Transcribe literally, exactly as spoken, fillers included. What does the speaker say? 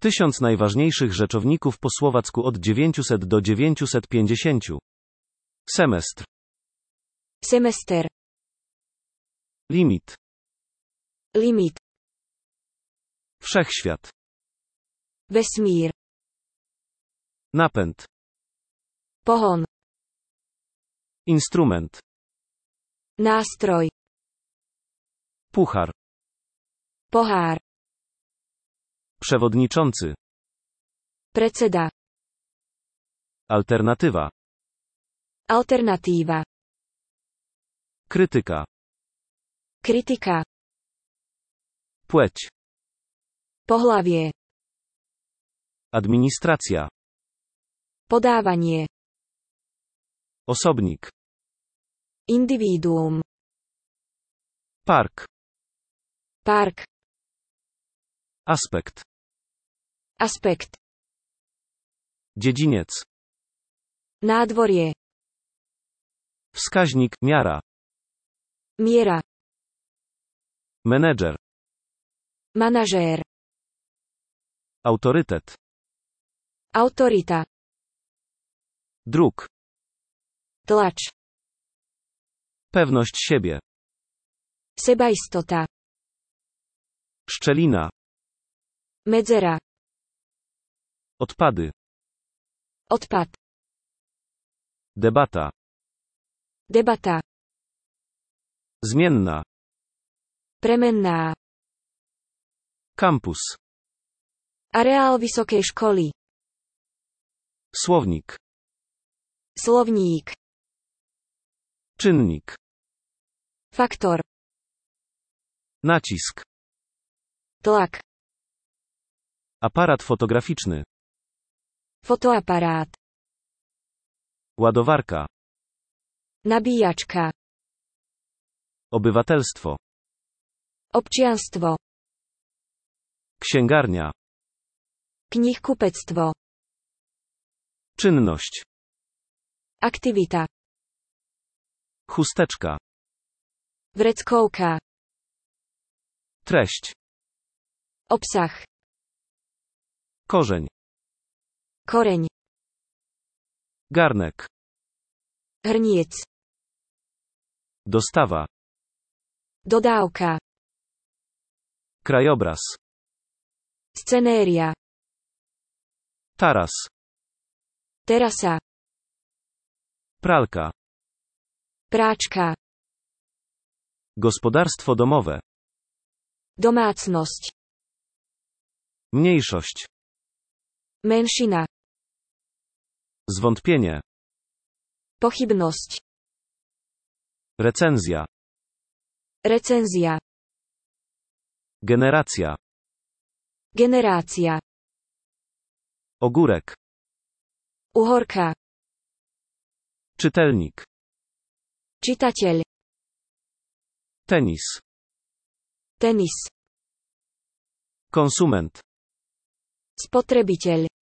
Tysiąc najważniejszych rzeczowników po słowacku od dziewięćset do dziewięćset pięćdziesiąt. Semestr. Semester. Limit. Limit. Wszechświat. Vesmír. Napęd. Pohon. Instrument. Nástroj. Puchar. Pohár. Przewodniczący. Predseda. Alternatywa. Alternatíva. Krytyka. Kritika. Płeć. Pohlavie. Administracja. Podávanie. Osobnik. Individuum. Park. Park. Aspekt. Aspekt. Dziedziniec. Nádvorie. Wskaźnik, miara. Miera. Menedżer. Manažér. Autorytet. Autorita. Druk. Tlač. Pewność siebie. Sebaistota. Szczelina. Medzera. Odpady. Odpad. Debata. Debata. Zmienna. Premenná. Kampus. Areál vysokej školy. Słownik. Slovník. Czynnik. Faktor. Nacisk. Tlak. Aparat fotograficzny. Fotoaparát. Ładowarka. Nabíjačka. Obywatelstwo. Občianstvo. Księgarnia. Knihkupectvo. Czynność. Aktivita. Chusteczka. Vreckovka. Treść. Obsah. Korzeń. Koreň. Garnek. Hrniec. Dostawa. Dodávka. Krajobraz. Scenéria. Taras. Terasa. Pralka. Práčka. Gospodarstwo domowe. Domácnosť. Mniejszość. Menšina. Zwątpienie. Pochybnosť. Recenzja. Recenzia. Generacja. Generácia. Ogórek. Uhorka. Czytelnik. Čitateľ. Tenis. Tenis. Konsument. Spotrebiteľ.